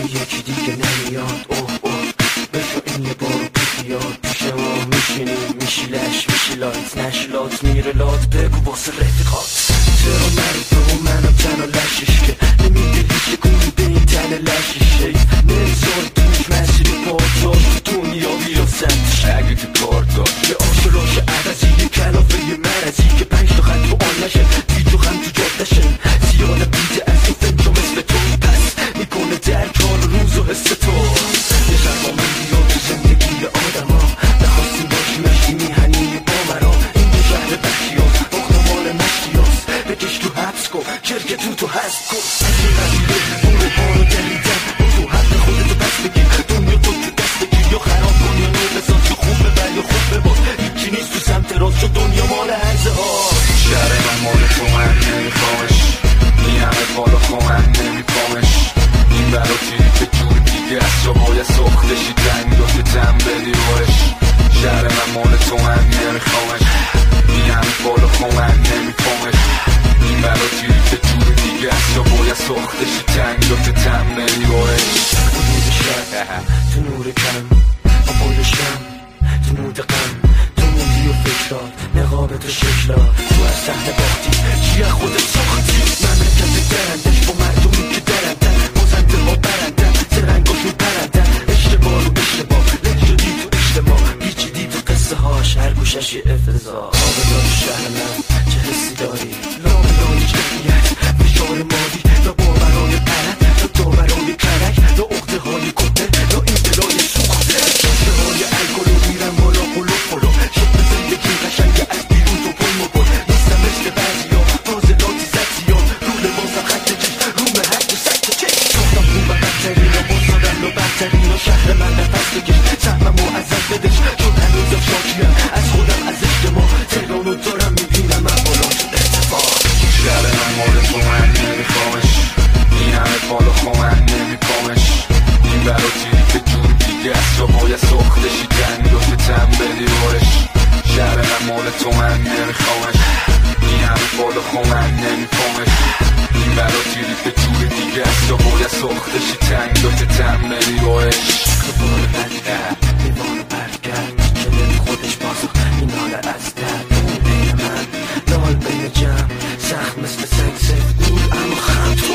یکی دیگه نمیاد. اوه اوه بشو این یه بارو بیاد پیش ما میشینیم، میشی لش میشی لایت نشلات میره لات بگو واسه رفیقات چرا نرو تو منم تنها لشش که نمیده هیچ کنی به این تن لششه نمیذار توش مسیری پارتاش تو دنیا بیا سمتش اگه که کار دار یه آشراش عوضی یه کلافه یه مرزی که 5 تا خط تو آن نشه دیج و غم تو جادشه سیال بیده از تو فکر مثل تو پس میکنه درک حال روز و حس تو یه شرما من بیاد تو زندگی آدم ها نخواستیم باشی مشتی میهنی با مرا این یه شهر بخشیاز باختمان مشتیاز بکش تو حبس کن شرکتون تو حذف کن از این قبیله برو بارو دلیدن برو حق خودتو پس بگیر دنیا تو دست بگیر یا خراب کن یا نو بساز یا خوب ببر یا خوب بباز هیچی نیست تو سمت راست چون دنیا مال هرزه ها شهر من مال تو من نمیخوامش این همه بالا خواهم نمیخوامش این برا تیری که جور دیگه از جا باید سختشی تنگ و که تن بدی بارش شهر من مال تو من نمیخوامش این همه بالا خواهم نمیخوامش این برا تیری که جور دیگه از جا باید سختشی تنگ و که تن بدی بارش تو روز شب تو نور کم آبای شم تو نود غم تو موندی و فکرات نقاب تو شکلات تو از سحن باختی چیه خودت ساختی مملکت درندش با مردمی که درندن بازنده ها برندن زرنگاشون پرندن اشتباه رو اشتباه لج شدی تو اجتماع پیچیدی تو قصه هاش هر گوشش یه افتضاح آبدار شهر من چه حسی داری لابلای جمعیت فشار مادی یا باورای غلط یا داورای کرک یا عقده های کته یا این دلای سوخته شاشه های الکل رو میرن بالا قلوب بالا شکل زندگی قشنگه از بیرون تو پل مبال نیستم مثل بعضیا فاضلاتی سطحیان رو لباسم خط چش رو محک و سکت چش ساختم خوب و بدترین و بازادن و بدترین و شهر من نفس بکش سهمم و ازم بدش چون هنوزم شاکیم از خودم از اجتماع تهران رو دارم میبینم من بالا شد اتفاق شهر من مال تو من نمیخوامش این همه بالا خواهم نمیخوامش این برا تیری که جور دیگه از جا باید سختشی تنگ و که تن بدی بارش شهر من مال تو من نمیخوامش این همه بالا خواهم نمیخوامش این برا تیری که جور دیگه از جا باید سختشی تنگ و که تن بدی بارش خبار بدگرد دیوان برگرد چلم خودش بازخ این حال از درد اون بین من لال بین جمع سخت مثل سنگ سفت دور اما خم تو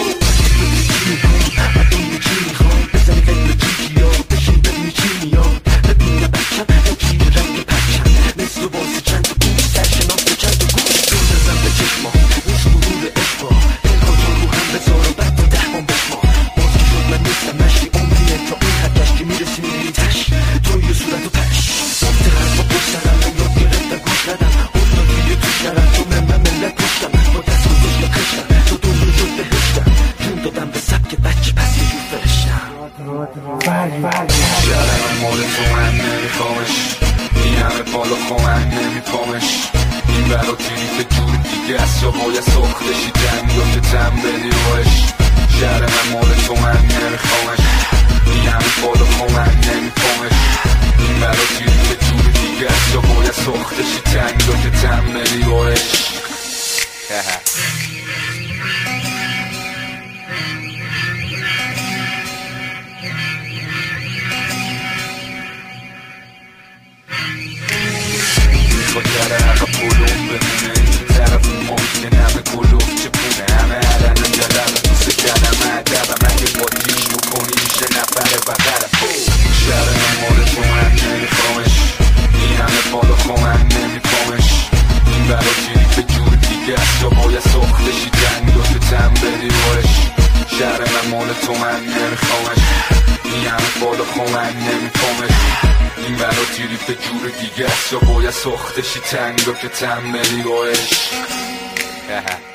چی میخوام بدون چی میخوام بزن قلب جیگیا بشین ببینی چی میاد ببینه بچم یکی رنگ پرچم مثل بازی چند تا گوش سرشناس به چند تا گوش دور بزن به چشما روش مرور اشبا دلکن تو رو هم بذار و بعد تا 10 بام بشما باز که شد من نیستم مشتی عمریه تا اون حدش که میرسی میری تش توی صورت و پش سمت هست با پشت سرم من یاد گرفتم گوش ندم افتادی توش نرم تو من ملت پشتم با دست گذاشت خشتم تو دنیا شد بهشتم جون دادم به سبک بچه پس یه جور فرشتم شهر من مال تو من نمیخوامش این همه بالا خواهم نمیخوامش این برا تیری که جور دیگه از جا باید سختشی تنگ و که تن بدی بارش شهر من مال تو من نمیخوامش این همه بالا خواهم نمیخوامش این برا تیری که جور دیگه از جا باید سختشی تنگ و که تن بدی بارش با کره حقا پولون بمونه این طرف ممکنه همه گلوف چپونه همه علن جلب دوست کردم عدبم اگه با دیش بکنی میشه نفره بغرم شهر من مال تو من نمیخوامش این همه بالا خواهم نمیخوامش این برا تیری به جور دیگه از جا باید سختشی تنگ و که تن بدی بارش شهر من مال تو من نمیخوامش این همه بالا خواهم نمیخوامش این برا تیری به جور دیگه از جا باید سختشی تنگ و که تن بدی بارش